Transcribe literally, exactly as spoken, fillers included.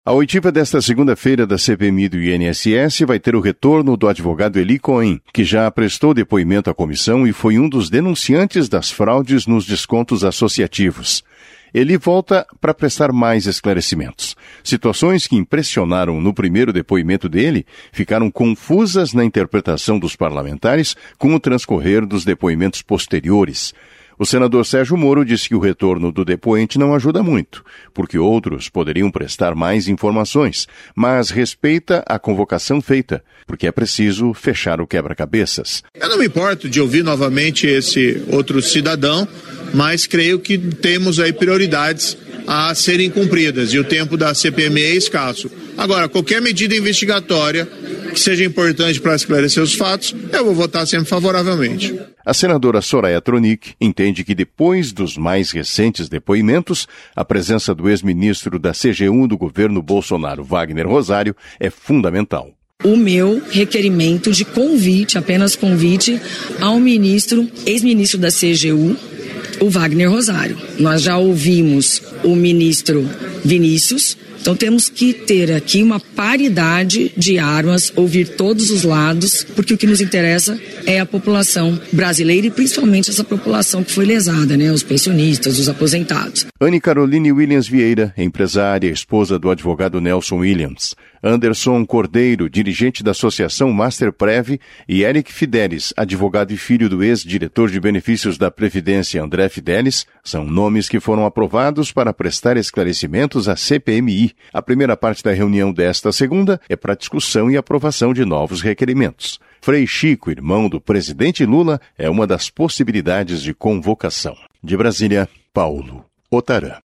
A oitiva desta segunda-feira da C P M I do I N S S vai ter o retorno do advogado Eli Cohen, que já prestou depoimento à comissão e foi um dos denunciantes das fraudes nos descontos associativos. Ele volta para prestar mais esclarecimentos. Situações que impressionaram no primeiro depoimento dele ficaram confusas na interpretação dos parlamentares com o transcorrer dos depoimentos posteriores. O senador Sérgio Moro disse que o retorno do depoente não ajuda muito, porque outros poderiam prestar mais informações, mas respeita a convocação feita, porque é preciso fechar o quebra-cabeças. Eu não me importo de ouvir novamente esse outro cidadão, mas creio que temos aí prioridades a serem cumpridas e o tempo da C P M I é escasso. Agora, qualquer medida investigatória que seja importante para esclarecer os fatos, eu vou votar sempre favoravelmente. A senadora Soraya Tronic entende que depois dos mais recentes depoimentos, a presença do ex-ministro da C G U do governo Bolsonaro, Wagner Rosário, é fundamental. O meu requerimento de convite, apenas convite, ao ministro, ex-ministro da C G U, o Wagner Rosário. Nós já ouvimos o ministro Vinícius, então temos que ter aqui uma paridade de armas, ouvir todos os lados, porque o que nos interessa é a população brasileira e principalmente essa população que foi lesada, né? Os pensionistas, os aposentados. Anne Caroline Williams Vieira, empresária, esposa do advogado Nelson Williams. Anderson Cordeiro, dirigente da Associação Masterprev, e Eric Fidelis, advogado e filho do ex-diretor de benefícios da Previdência André Fidelis, são nomes que foram aprovados para prestar esclarecimentos à C P M I. A primeira parte da reunião desta segunda é para discussão e aprovação de novos requerimentos. Frei Chico, irmão do presidente Lula, é uma das possibilidades de convocação. De Brasília, Paulo Otarã.